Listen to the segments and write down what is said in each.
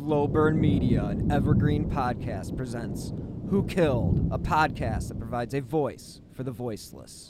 Slow Burn Media, an evergreen podcast, presents Who Killed, a podcast that provides a voice for the voiceless.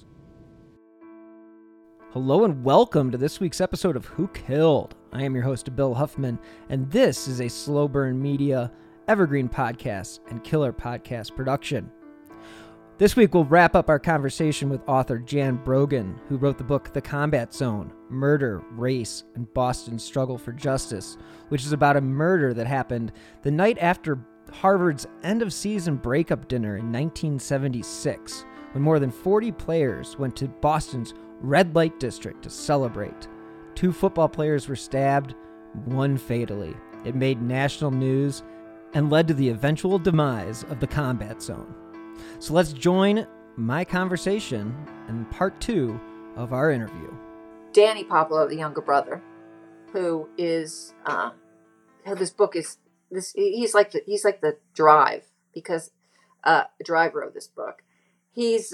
Hello and welcome to this week's episode of Who Killed. I am your host, Bill Huffman, and this is a Slow Burn Media, evergreen podcast and killer podcast production. This week we'll wrap up our conversation with author Jan Brogan, who wrote the book The Combat Zone: Murder, Race, and Boston's Struggle for Justice, which is about a murder that happened the night after Harvard's end-of-season breakup dinner in 1976, when more than 40 players went to Boston's red light district to celebrate. 2 football players were stabbed, 1 fatally. It made national news and led to the eventual demise of the Combat Zone. So let's join my conversation in part 2 of our interview. Danny Popolo, the younger brother, who is, this book is this. He's like the drive, because driver of this book. He's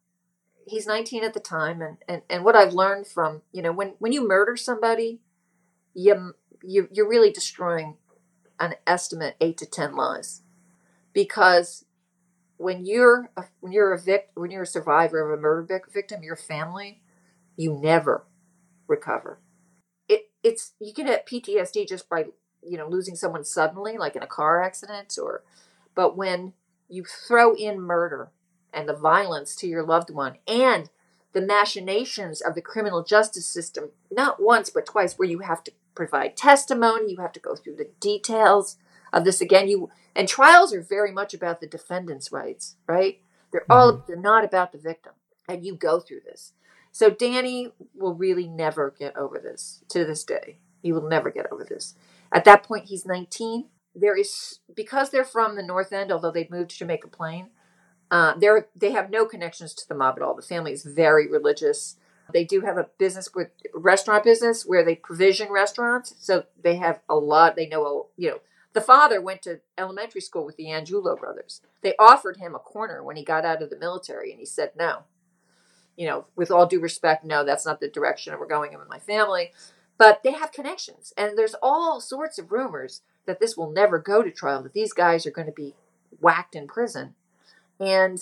19 at the time, and what I've learned from, when you murder somebody, you're really destroying an estimate 8 to 10 lives, because when you're a survivor of a murder victim, your family, you never recover. You can have PTSD just by losing someone suddenly, like in a car accident, but when you throw in murder and the violence to your loved one and the machinations of the criminal justice system, not once but twice, where you have to provide testimony, you have to go through the details of this again. And trials are very much about the defendant's rights, right? They're not about the victim. And you go through this. So Danny will really never get over this to this day. He will never get over this. At that point, he's 19. Because they're from the North End, although they've moved to Jamaica Plain, they have no connections to the mob at all. The family is very religious. They do have a restaurant business where they provision restaurants. So they have a lot. They know, the father went to elementary school with the Angiulo brothers. They offered him a corner when he got out of the military, and he said no. With all due respect, no, that's not the direction we're going in with my family. But they have connections, and there's all sorts of rumors that this will never go to trial, that these guys are going to be whacked in prison. And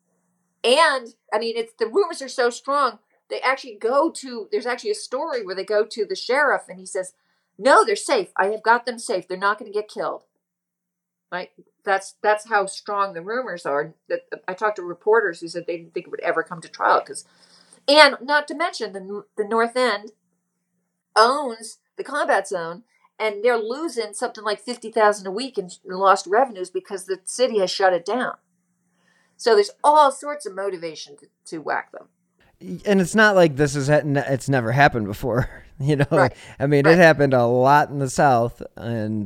I mean, the rumors are so strong, they actually there's actually a story where they go to the sheriff, and he says, no, they're safe. I have got them safe. They're not going to get killed. Right? That's how strong the rumors are. That I talked to reporters who said they didn't think it would ever come to trial, and not to mention the North End owns the Combat Zone, and they're losing something like $50,000 a week in lost revenues because the city has shut it down. So there's all sorts of motivation to whack them. And it's not like it's never happened before, Right. I mean, It happened a lot in the South, and,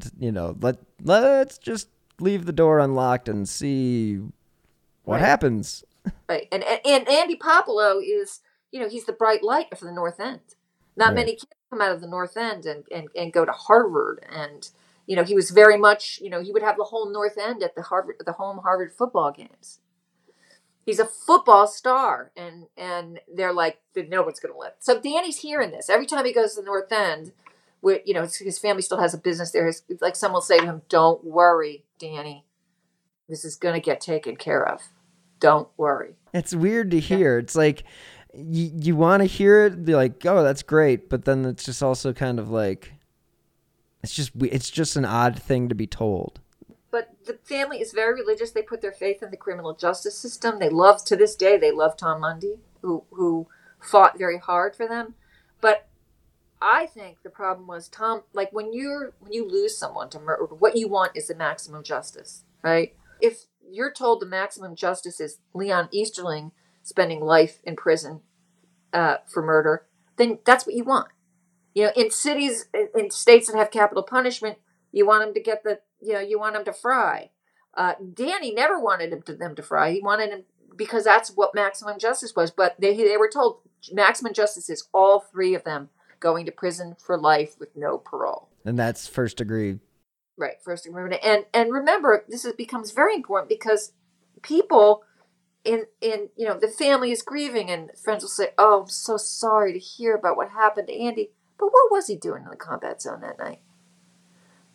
let's just leave the door unlocked and see what happens. Right. And Andy Popolo is, he's the bright light of the North End. Not many kids come out of the North End and go to Harvard. And, he was very much, he would have the whole North End at the home Harvard football games. He's a football star, and they're like, no one's going to let. So Danny's hearing this every time he goes to the North End. Where his family still has a business there. Like someone will say to him, "Don't worry, Danny, this is going to get taken care of. Don't worry." It's weird to hear. Yeah. It's like you want to hear it, be like, "Oh, that's great," but then it's just also kind of like it's just an odd thing to be told. But the family is very religious. They put their faith in the criminal justice system. To this day, they love Tom Mundy, who fought very hard for them. But I think the problem was like when you lose someone to murder, what you want is the maximum justice, right? If you're told the maximum justice is Leon Easterling spending life in prison for murder, then that's what you want. In cities, in states that have capital punishment, you want them to get you want them to fry. Danny never wanted them to fry. He wanted him because that's what maximum justice was. But they were told maximum justice is all 3 of them going to prison for life with no parole. And that's first degree. Right, first degree. And remember, becomes very important because people in the family is grieving, and friends will say, "Oh, I'm so sorry to hear about what happened to Andy." But what was he doing in the Combat Zone that night?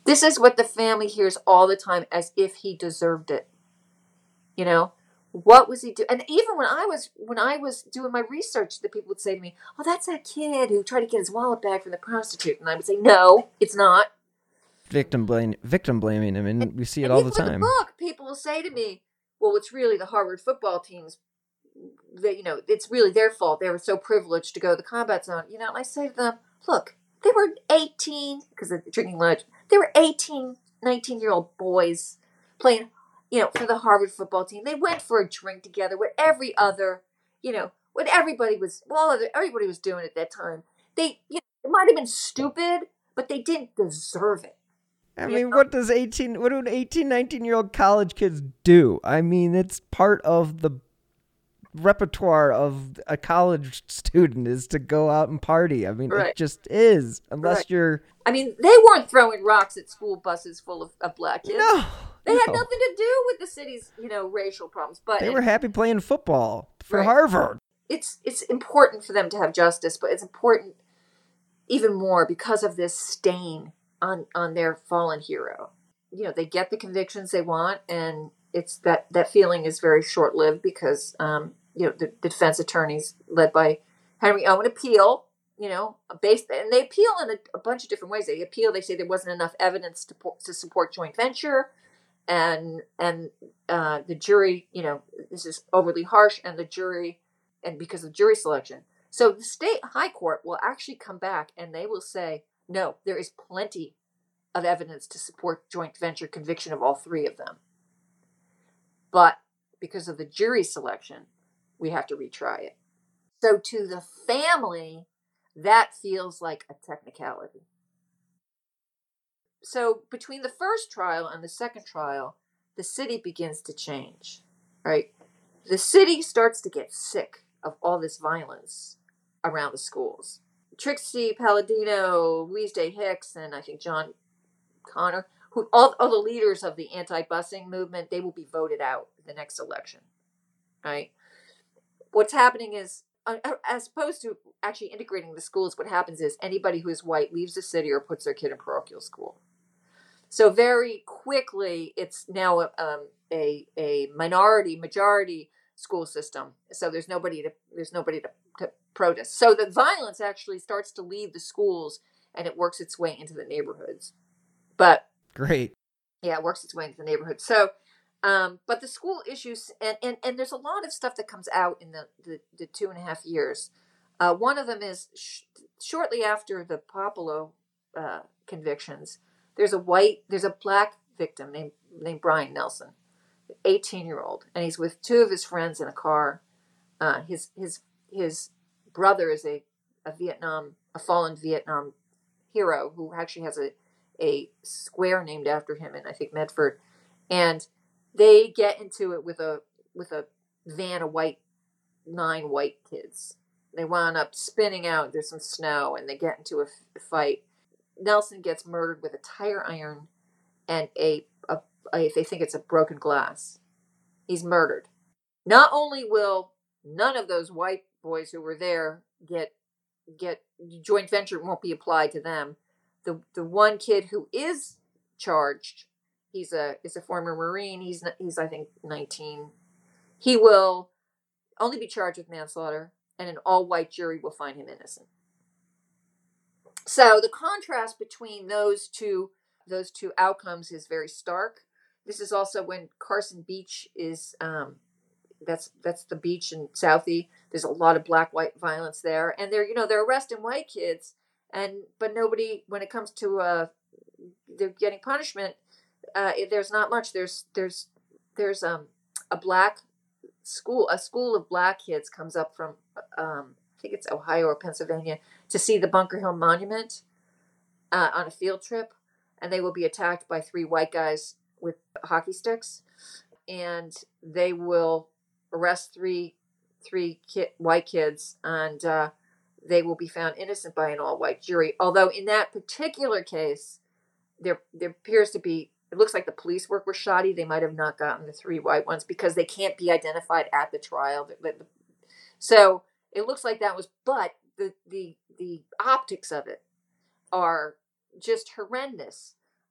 This is what the family hears all the time, as if he deserved it. You know, what was he doing? And even when I was doing my research, the people would say to me, "Oh, that's that kid who tried to get his wallet back from the prostitute," and I would say, "No, it's not." Victim blaming. I mean, we see it And all the even with time. the book, people will say to me, "Well, it's really the Harvard football team's. It's really their fault. They were so privileged to go to the combat zone." And I say to them, "Look, they were 18 because of the drinking lunch. They were 18, 19-year-old boys playing, for the Harvard football team. They went for a drink together with every other, what everybody was doing at that time. It might have been stupid, but they didn't deserve it." I mean, what do 18, 19-year-old college kids do? I mean, it's part of the repertoire of a college student is to go out and party. I mean, Right. It just is, unless Right. you're... I mean, they weren't throwing rocks at school buses full of black kids. No. They had nothing to do with the city's, racial problems. But they were happy playing football for Right. Harvard. It's important for them to have justice, but it's important even more because of this stain on their fallen hero. They get the convictions they want, and it's that feeling is very short-lived because the defense attorneys led by Henry Owen appeal, and they appeal in a bunch of different ways. They appeal, they say there wasn't enough evidence to support joint venture, and the jury, this is overly harsh, and the jury, and because of jury selection. So the state high court will actually come back and they will say, no, there is plenty of evidence to support joint venture conviction of all three of them. But because of the jury selection, we have to retry it. So to the family, that feels like a technicality. So between the first trial and the second trial, the city begins to change, right? The city starts to get sick of all this violence around the schools. Trixie Palladino, Louise Day Hicks, and I think John Connor, who all the leaders of the anti-busing movement, they will be voted out in the next election, right? What's happening is, as opposed to actually integrating the schools, what happens is anybody who is white leaves the city or puts their kid in parochial school. So very quickly, it's now a majority school system. So there's nobody to protest. So the violence actually starts to leave the schools and it works its way into the neighborhoods. But great, yeah, it works its way into the neighborhood. So, but the school issues and there's a lot of stuff that comes out in the 2.5 years. One of them is shortly after the Popolo convictions. There's a black victim named Brian Nelson, 18-year-old, and he's with two of his friends in a car. His brother is a fallen Vietnam hero who actually has a square named after him in, I think, Medford, and they get into it with a van of 9 white kids. They wound up spinning out. There's some snow, and they get into a fight. Nelson gets murdered with a tire iron and they think it's a broken glass. He's murdered. Not only will none of those white boys who were there get joint venture won't be applied to them. The one kid who is charged, is a former Marine. He's I think 19. He will only be charged with manslaughter, and an all-white jury will find him innocent. So the contrast between those two outcomes is very stark. This is also when Carson Beach is that's the beach in Southie. There's a lot of black-white violence there, and they're arresting white kids, but nobody, when it comes to they're getting punishment, there's not much. There's a black school, a school of black kids comes up from I think it's Ohio or Pennsylvania to see the Bunker Hill Monument on a field trip, and they will be attacked by 3 white guys with hockey sticks, and they will arrest three white kids, and they will be found innocent by an all-white jury. Although in that particular case, there appears to be, it looks like the police work was shoddy. They might have not gotten the 3 white ones because they can't be identified at the trial. So it looks like that was, but the optics of it are just horrendous.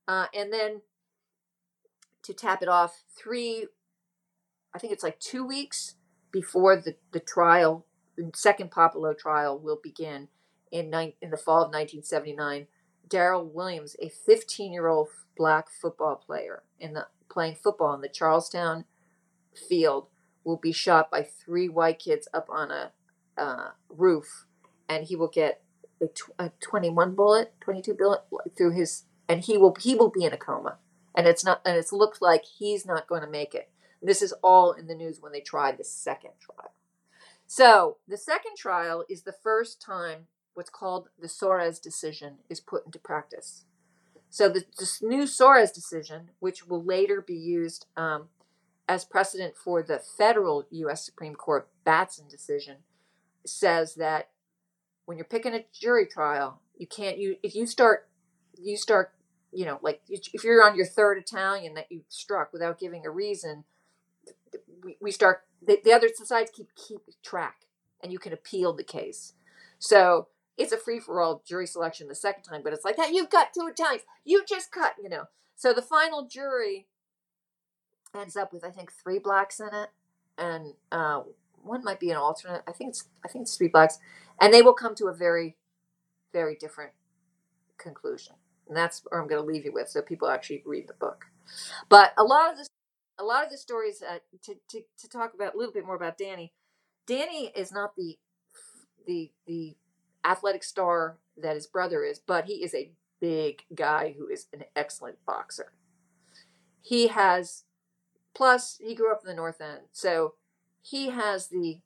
And then to tap it off, I think it's like 2 weeks before the trial, the second Popolo trial will begin in the fall of 1979. Darrell Williams, a 15-year-old black football player playing football in the Charlestown field, will be shot by 3 white kids up on a roof, and he will get a 22 bullet through his, and he will be in a coma, and it's looked like he's not going to make it. This is all in the news when they tried the second trial. So the second trial is the first time what's called the Soares decision is put into practice. So this new Soares decision, which will later be used as precedent for the federal U.S. Supreme Court Batson decision, says that when you're picking a jury trial, if you start, like if you're on your third Italian that you struck without giving a reason, we start, the other sides keep track, and you can appeal the case. So it's a free-for-all jury selection the second time, but it's like, hey, you've got 2 Italians, you just cut, So the final jury ends up with, I think, 3 blacks in it, and one might be an alternate. I think it's 3 blacks, and they will come to a very, very different conclusion. And that's where I'm going to leave you with, so people actually read the book. But a lot of the stories to talk about a little bit more about Danny. Danny is not the athletic star that his brother is, but he is a big guy who is an excellent boxer. Plus he grew up in the North End, so he has the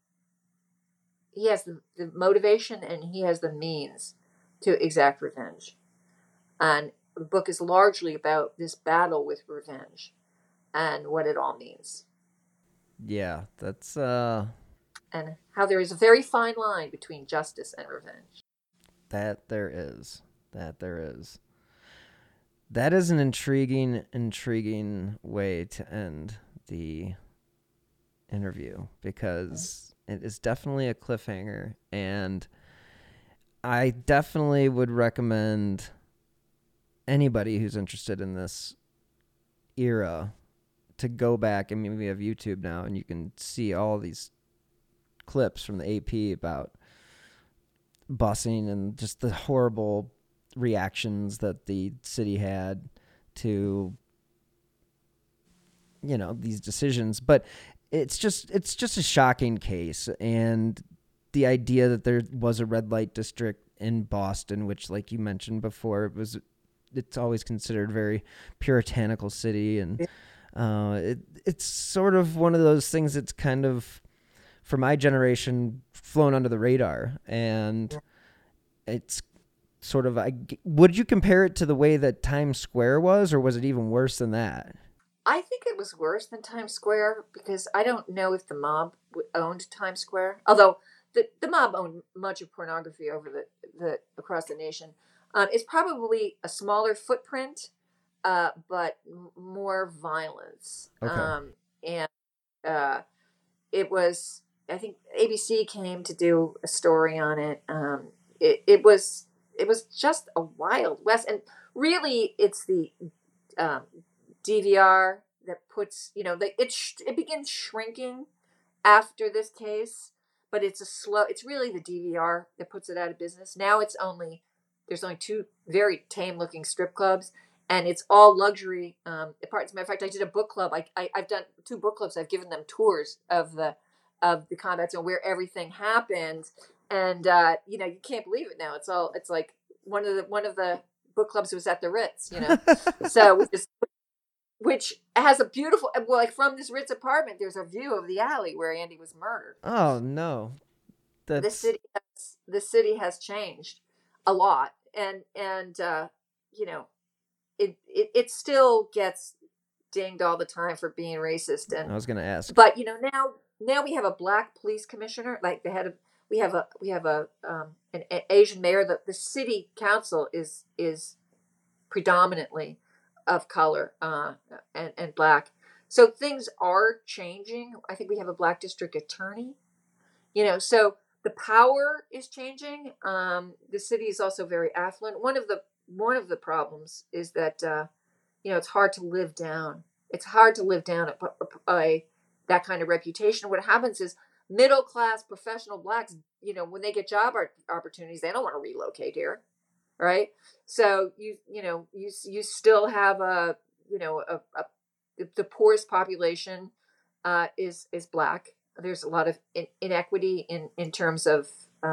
motivation, and he has the means to exact revenge. And the book is largely about this battle with revenge and what it all means. Yeah, that's and how there is a very fine line between justice and revenge. That there is. That is an intriguing way to end the interview, because it is definitely a cliffhanger, and I definitely would recommend anybody who's interested in this era to go back. I mean, we have YouTube now, and you can see all these clips from the AP about busing and just the horrible reactions that the city had to, these decisions. But it's just a shocking case, and the idea that there was a red light district in Boston, which, like you mentioned before, it's always considered a very puritanical city, and it's sort of one of those things that's kind of, for my generation, flown under the radar. And it's sort of, would you compare it to the way that Times Square was, or was it even worse than that? I think it was worse than Times Square, because I don't know if the mob owned Times Square, although the mob owned much of pornography over the across the nation. It's probably a smaller footprint, but more violence. Okay. And it was, I think ABC came to do a story on it. It was just a Wild West, and really, it's the DVR that puts, it begins shrinking after this case, but it's really the DVR that puts it out of business. Now there's only 2 very tame looking strip clubs, and it's all luxury apartments. As a matter of fact, I did a book club. I've done 2 book clubs. I've given them tours of the combat zone where everything happened. And you can't believe it now. It's like one of the book clubs was at the Ritz, So which has a beautiful, like, from this Ritz apartment, there's a view of the alley where Andy was murdered. Oh no. The city has changed a lot, and it still gets dinged all the time for being racist. And I was going to ask, but now we have a black police commissioner. Like we have an Asian mayor. The city council is predominantly of color and black. So things are changing. I think we have a black district attorney. So the power is changing. The city is also very affluent. One of the problems is that it's hard to live down. It's hard to live down that kind of reputation. What happens is middle class professional blacks, when they get job opportunities, they don't want to relocate here, right? So you still have the poorest population is Black. There's a lot of inequity in terms of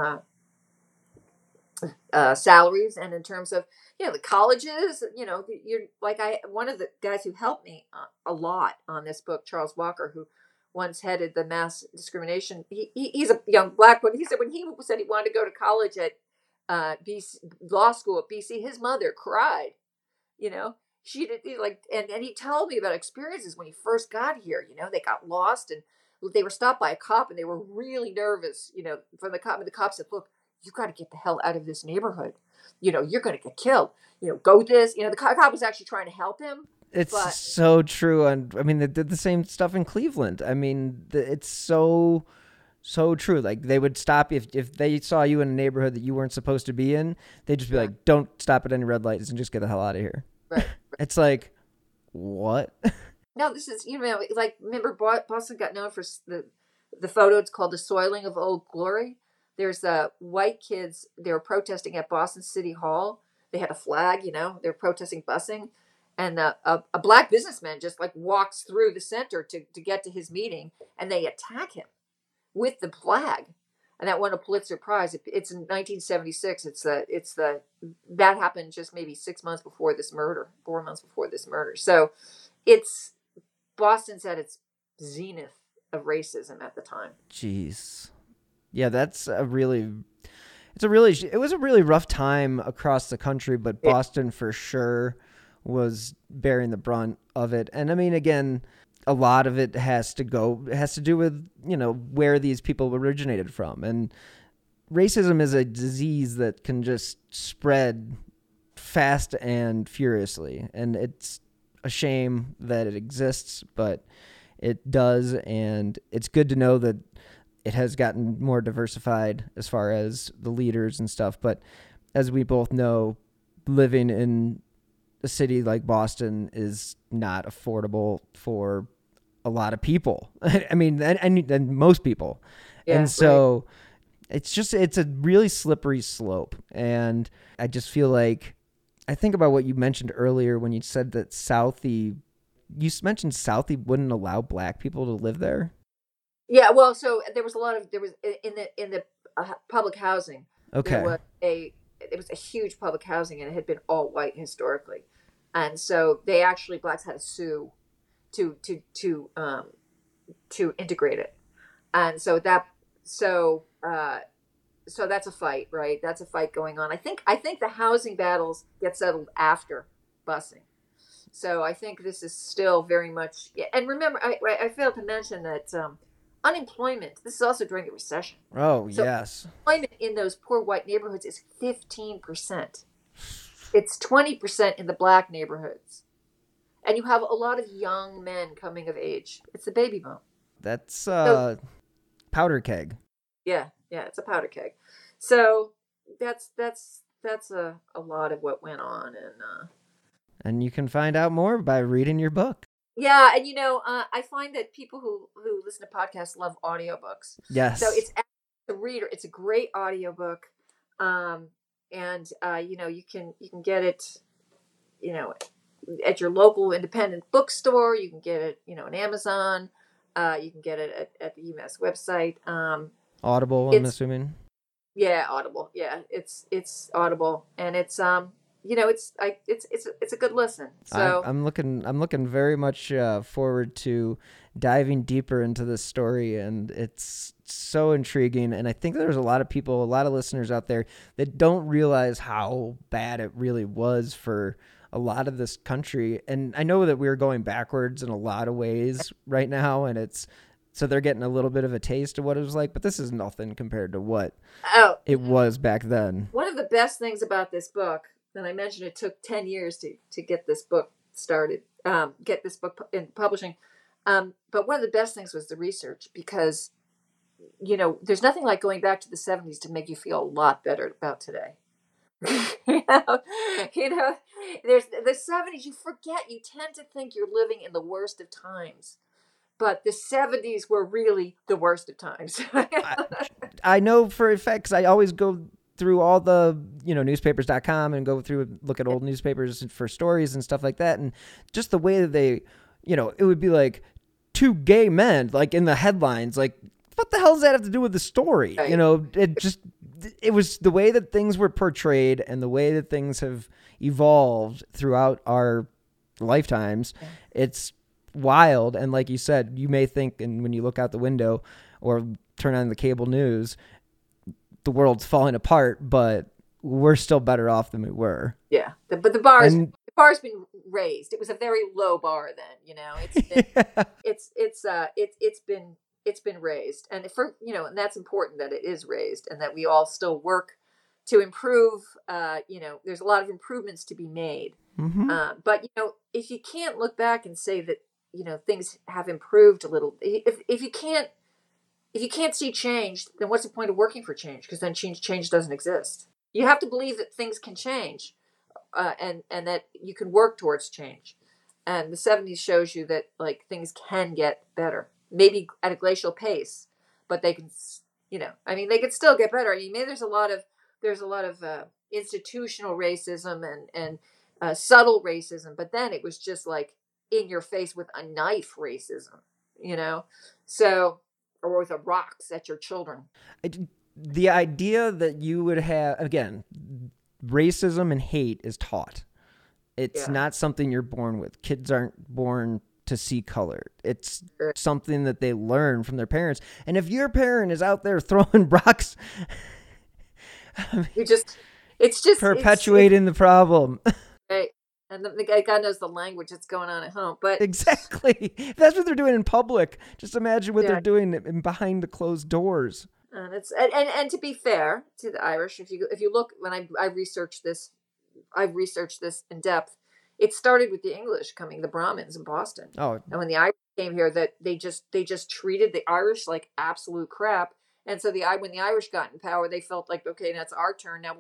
salaries, and in terms of the colleges. You're like one of the guys who helped me a lot on this book, Charles Walker, who once headed the mass discrimination. He's a young Black one. He said when he said he wanted to go to college at BC, law school at BC, his mother cried. She did and he told me about experiences when he first got here. They got lost and they were stopped by a cop and they were really nervous. From the cop, and the cop said, "Look, you got to get the hell out of this neighborhood. You're going to get killed. Go this." The cop was actually trying to help him. It's so true. And I mean, they did the same stuff in Cleveland. I mean, it's so true. Like, they would stop if they saw you in a neighborhood that you weren't supposed to be in. They'd just be like, "Don't stop at any red lights and just get the hell out of here." Right. It's like, what? No, this is, remember Boston got known for the photo. It's called The Soiling of Old Glory. There's white kids. They were protesting at Boston City Hall. They had a flag, they were protesting busing. And a Black businessman just walks through the center to get to his meeting, and they attack him with the flag. And that won a Pulitzer Prize. It's in 1976. That happened just maybe 6 months before this murder, 4 months before this murder. So Boston's at its zenith of racism at the time. Jeez. Yeah, it was a really rough time across the country, but Boston for sure was bearing the brunt of it. And I mean, again, a lot of it has to do with, where these people originated from. And racism is a disease that can just spread fast and furiously. And it's a shame that it exists, but it does. And it's good to know that it has gotten more diversified as far as the leaders and stuff. But as we both know, living in a city like Boston is not affordable for a lot of people. I mean, and most people. Yeah, and so it's a really slippery slope. And I just feel like, I think about what you mentioned earlier when you said that Southie wouldn't allow Black people to live there. Yeah, well, so there was in the public housing. Okay. It was a huge public housing, and it had been all white historically, and so Blacks had to sue to integrate it, and so that's a fight, right? That's a fight going on. I think the housing battles get settled after busing. So I think this is still very much. And remember, I failed to mention that. Unemployment. This is also during the recession. Oh, so yes. Employment in those poor white neighborhoods is 15%. It's 20% in the Black neighborhoods. And you have a lot of young men coming of age. It's the baby boom. That's powder keg. Yeah, it's a powder keg. So that's a lot of what went on. And you can find out more by reading your book. Yeah, and I find that people who listen to podcasts love audiobooks. Yes. So it's a reader. It's a great audiobook. And you can get it, at your local independent bookstore. You can get it, on Amazon. You can get it at the UMass website. Audible, I'm assuming. Yeah, Audible. Yeah, it's Audible, and it's it's a good listen. So I'm looking very much forward to diving deeper into this story, and it's so intriguing. And I think there's a lot of listeners out there that don't realize how bad it really was for a lot of this country. And I know that we're going backwards in a lot of ways right now, and so they're getting a little bit of a taste of what it was like, but this is nothing compared to what it was back then. One of the best things about this book, and I mentioned it took 10 years to get this book started, get this book in publishing. But one of the best things was the research, because, there's nothing like going back to the 70s to make you feel a lot better about today. There's the 70s. You forget. You tend to think you're living in the worst of times, but the 70s were really the worst of times. I know for a fact, because I always go through all the, newspapers.com and go through and look at old newspapers for stories and stuff like that. And just the way that they, it would be like two gay men, like in the headlines, like, what the hell does that have to do with the story? Right. It was the way that things were portrayed and the way that things have evolved throughout our lifetimes. Yeah. It's wild. And like you said, you may think, and when you look out the window or turn on the cable news, the world's falling apart, but we're still better off than we were. Yeah. But the bar's been raised. It was a very low bar then, it's been raised. And and that's important that it is raised and that we all still work to improve. There's a lot of improvements to be made. Mm-hmm. But if you can't look back and say that, things have improved a little, if you can't see change, then what's the point of working for change? Because then change doesn't exist. You have to believe that things can change, and that you can work towards change. And the 70s shows you that things can get better, maybe at a glacial pace, but they can, they could still get better. I mean, maybe there's a lot of institutional racism and subtle racism, but then it was just like in your face with a knife racism, so. Or with a rocks at your children. The idea that you would have, again, racism and hate is taught. It's not something you're born with. Kids aren't born to see color. It's something that they learn from their parents. And if your parent is out there throwing rocks, it's just perpetuating the problem. Right. And the guy, God knows the language that's going on at home, but exactly, that's what they're doing in public. Just imagine what they're doing behind the closed doors. And to be fair to the Irish, if you look, when I've researched this in depth. It started with the English coming, the Brahmins in Boston. Oh, and when the Irish came here, that they just treated the Irish like absolute crap. And so when the Irish got in power, they felt like, okay, now it's our turn. Now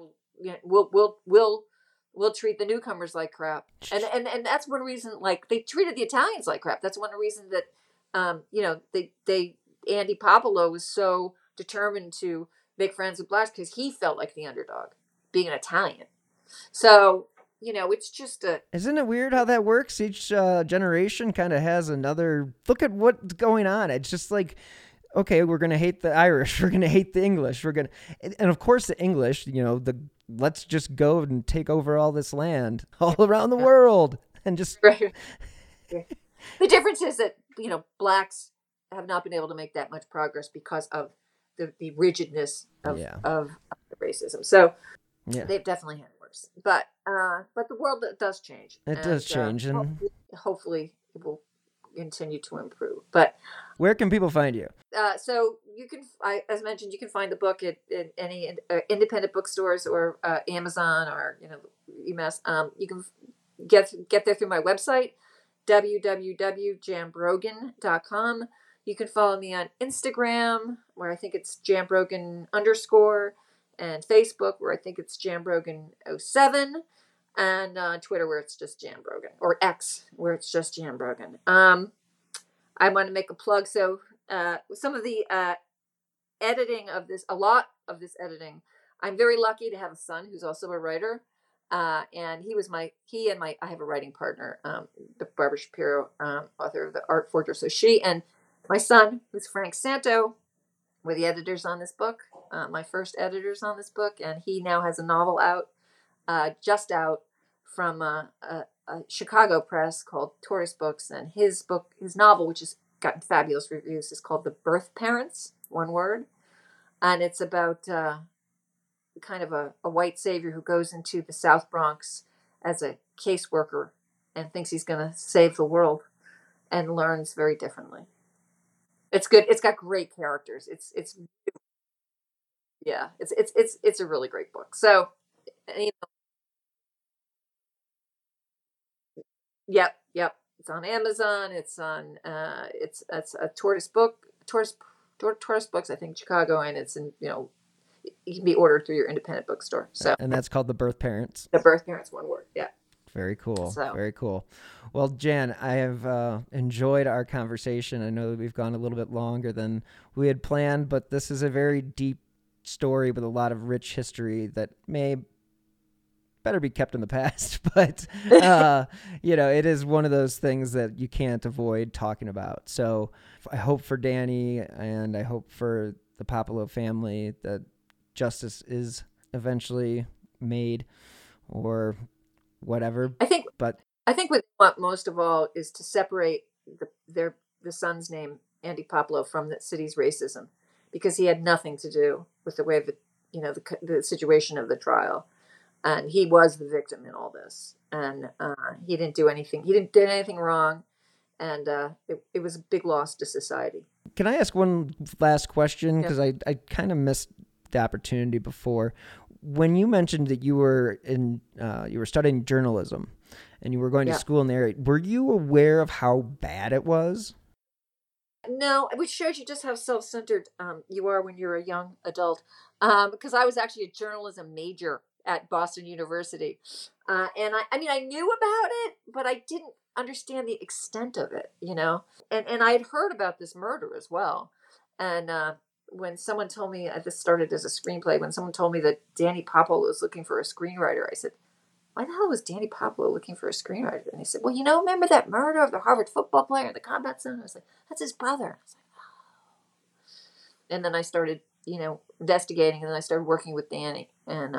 we'll treat the newcomers like crap. And that's one reason, they treated the Italians like crap. That's one reason that, Andy Popolo was so determined to make friends with blacks, because he felt like the underdog, being an Italian. So, it's just Isn't it weird how that works? Each generation kind of has another look at what's going on. It's just like, okay, we're going to hate the Irish. We're going to hate the English. And of course the English, let's just go and take over all this land all around the world and just. Right. The difference is that, blacks have not been able to make that much progress because of the rigidness of the racism. So they've definitely had worse, but the world does change. It does change. And hopefully it will continue to improve. But where can people find you? So you can, as mentioned, you can find the book at any independent bookstores or Amazon or UMass. You can get there through my website, www.jambrogan.com. You can follow me on Instagram, where I think it's jambrogan_, and Facebook, where I think it's jambrogan07, and Twitter, where it's just jambrogan, or X, where it's just jambrogan. I want to make a plug. So some of the editing of this, a lot of this editing, I'm very lucky to have a son who's also a writer. And I have a writing partner, Barbara Shapiro, author of The Art Fortress. So she and my son, who's Frank Santo, were the editors on this book, my first editors on this book. And he now has a novel out, just out from a Chicago press called Tortoise Books. And his novel, which has gotten fabulous reviews, is called The Birth Parents, one word. And it's about kind of a white savior who goes into the South Bronx as a caseworker and thinks he's going to save the world, and learns very differently. It's good. It's got great characters. It's a really great book. So, yep. It's on Amazon. It's on it's a Tortoise Books, I think, Chicago, and it's in it can be ordered through your independent bookstore. So, and that's called The Birth Parents. The Birth Parents, one word. Yeah. Very cool. So Very cool. Well, Jan, I have enjoyed our conversation. I know that we've gone a little bit longer than we had planned, but this is a very deep story with a lot of rich history that may better be kept in the past. But, it is one of those things that you can't avoid talking about. So I hope for Danny and I hope for the Popolo family that justice is eventually made or whatever. I think But what they want most of all is to separate the son's name, Andy Popolo, from the city's racism, because he had nothing to do with the way the situation of the trial, and he was the victim in all this, and he didn't do anything. He didn't do anything wrong, and it was a big loss to society. Can I ask one last question? Yeah. Because I kind of missed the opportunity before. When you mentioned that you were studying journalism and you were going to school in the area, were you aware of how bad it was? No, which shows you just how self-centered you are when you're a young adult. Because I was actually a journalism major at Boston University, and I knew about it, but I didn't understand the extent of it, And I had heard about this murder as well, and when someone told me this started as a screenplay, when someone told me that Danny Popolo was looking for a screenwriter, I said, why the hell was Danny Popolo looking for a screenwriter? And they said, well, remember that murder of the Harvard football player in the combat zone? I was like, that's his brother. I was like, oh. And then I started, investigating, and then I started working with Danny. And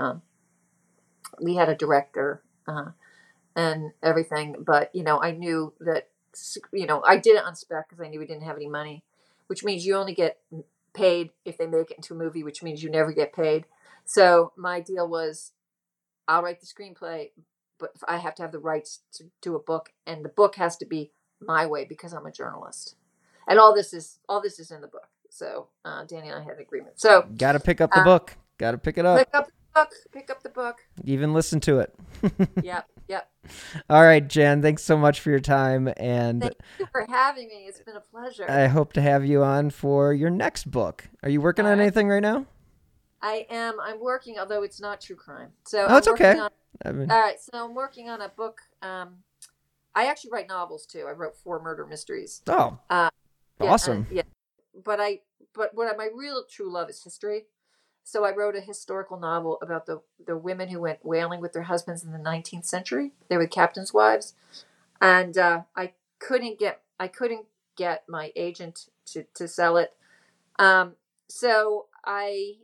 we had a director and everything. But, I knew that, I did it on spec because I knew we didn't have any money, which means you only get paid if they make it into a movie, which means you never get paid. So my deal was, I'll write the screenplay, but I have to have the rights to do a book, and the book has to be my way because I'm a journalist. And all this is in the book. So Danny and I had an agreement. So got to pick up the book. Got to pick it up. Pick up the book. Even listen to it. Yep. All right, Jan, thanks so much for your time. And thank you for having me. It's been a pleasure. I hope to have you on for your next book. Are you working on anything right now? I am. I'm working, although it's not true crime. So it's okay. All right. So I'm working on a book. I actually write novels too. I wrote 4 murder mysteries. Oh, awesome. But what my real true love is history. So I wrote a historical novel about the women who went whaling with their husbands in the 19th century. They were captains' wives, and I couldn't get my agent to sell it. So I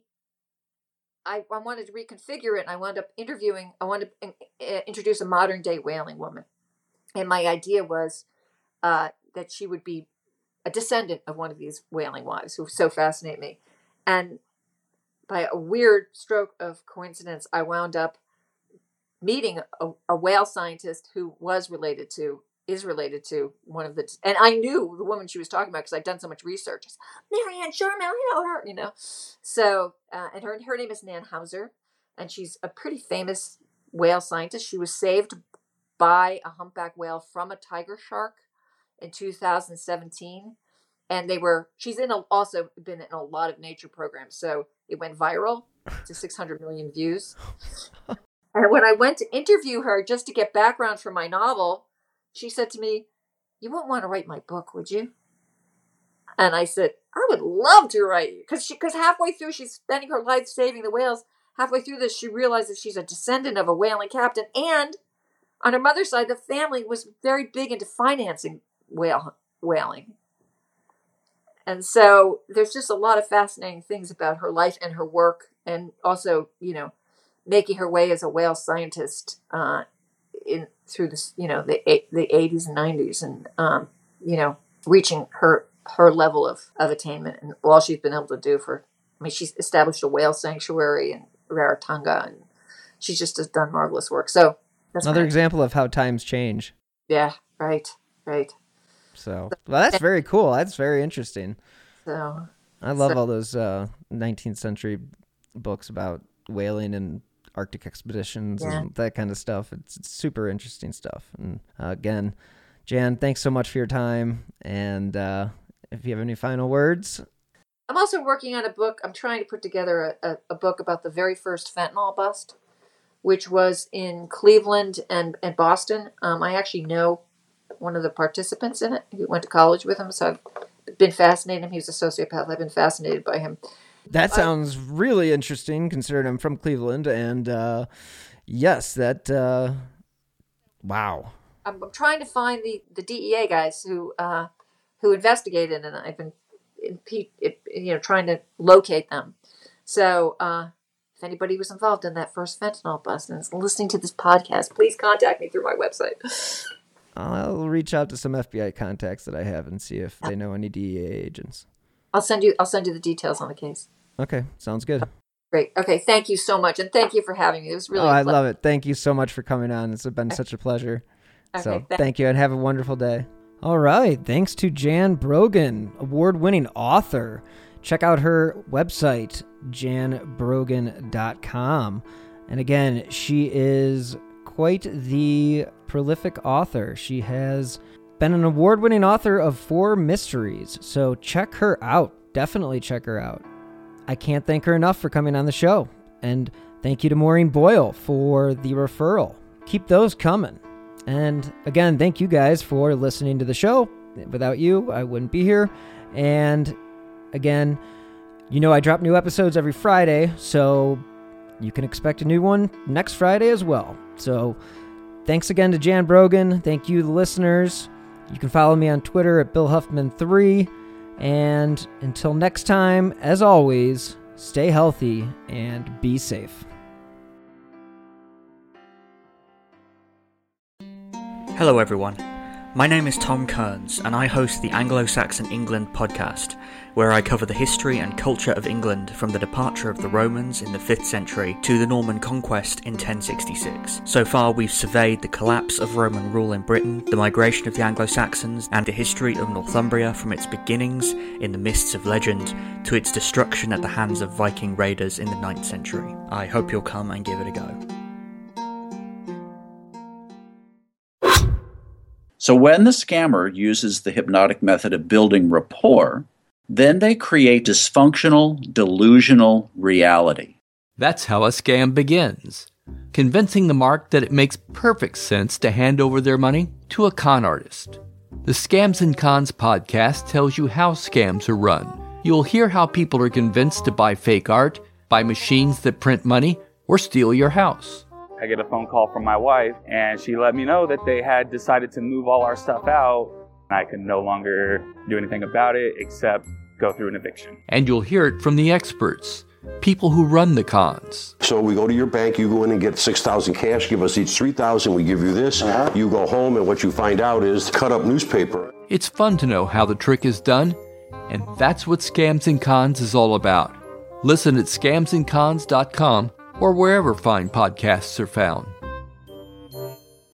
wanted to reconfigure it, and I wanted to introduce a modern day whaling woman. And my idea was that she would be a descendant of one of these whaling wives who so fascinate me. And by a weird stroke of coincidence, I wound up meeting a whale scientist who is related to one of the, and I knew the woman she was talking about because I'd done so much research. Marianne Sherman, I know her, So, and her name is Nan Hauser, and she's a pretty famous whale scientist. She was saved by a humpback whale from a tiger shark in 2017. And she's also been in a lot of nature programs. So it went viral to 600 million views. And when I went to interview her just to get background for my novel, she said to me, you wouldn't want to write my book, would you? And I said, I would love to write you. Because halfway through, she's spending her life saving the whales. Halfway through this, she realizes she's a descendant of a whaling captain. And on her mother's side, the family was very big into financing whaling. And so there's just a lot of fascinating things about her life and her work, and also, making her way as a whale scientist through this, the 80s and 90s, and reaching her level of attainment and all she's been able to do she's established a whale sanctuary in Rarotonga, and she's just done marvelous work. So that's another example of how times change. Yeah, right. So, well, that's very cool. That's very interesting. So, I love all those 19th century books about whaling and Arctic expeditions and that kind of stuff. It's super interesting stuff. And again, Jan, thanks so much for your time. And if you have any final words. I'm also working on a book. I'm trying to put together a book about the very first fentanyl bust. which was in Cleveland and Boston. I actually know one of the participants in it. He went to college with him, so I've been fascinated. He was a sociopath. I've been fascinated by him. That sounds really interesting, considering I'm from Cleveland, and yes, that wow. I'm trying to find the DEA guys who investigated, and I've been trying to locate them. So if anybody was involved in that first fentanyl bust and is listening to this podcast, please contact me through my website. I'll reach out to some FBI contacts that I have and see if they know any DEA agents. I'll send you the details on the case. Okay, sounds good. Great. Okay, thank you so much, and thank you for having me. It was really I love it. Thank you so much for coming on. It's been such a pleasure. Okay, so thank you, and have a wonderful day. All right, thanks to Jan Brogan, award-winning author. Check out her website, janbrogan.com. And again, she is quite the prolific author. She has been an award-winning author of 4 mysteries, so check her out. Definitely check her out. I can't thank her enough for coming on the show. And thank you to Maureen Boyle for the referral. Keep those coming. And again, thank you guys for listening to the show. Without you, I wouldn't be here. And again, I drop new episodes every Friday, so you can expect a new one next Friday as well. So thanks again to Jan Brogan. Thank you, the listeners. You can follow me on Twitter at BillHuffman3. And until next time, as always, stay healthy and be safe. Hello everyone, my name is Tom Kearns and I host the Anglo-Saxon England podcast, where I cover the history and culture of England from the departure of the Romans in the 5th century to the Norman conquest in 1066. So far we've surveyed the collapse of Roman rule in Britain, the migration of the Anglo-Saxons, and the history of Northumbria from its beginnings in the mists of legend to its destruction at the hands of Viking raiders in the 9th century. I hope you'll come and give it a go. So when the scammer uses the hypnotic method of building rapport, then they create dysfunctional, delusional reality. That's how a scam begins. Convincing the mark that it makes perfect sense to hand over their money to a con artist. The Scams and Cons podcast tells you how scams are run. You'll hear how people are convinced to buy fake art, buy machines that print money, or steal your house. I get a phone call from my wife, and she let me know that they had decided to move all our stuff out. I could no longer do anything about it except go through an eviction. And you'll hear it from the experts, people who run the cons. So we go to your bank, you go in and get $6,000 cash, give us each $3,000, we give you this. You go home, and what you find out is cut up newspaper. It's fun to know how the trick is done, and that's what Scams and Cons is all about. Listen at scamsandcons.com or wherever fine podcasts are found.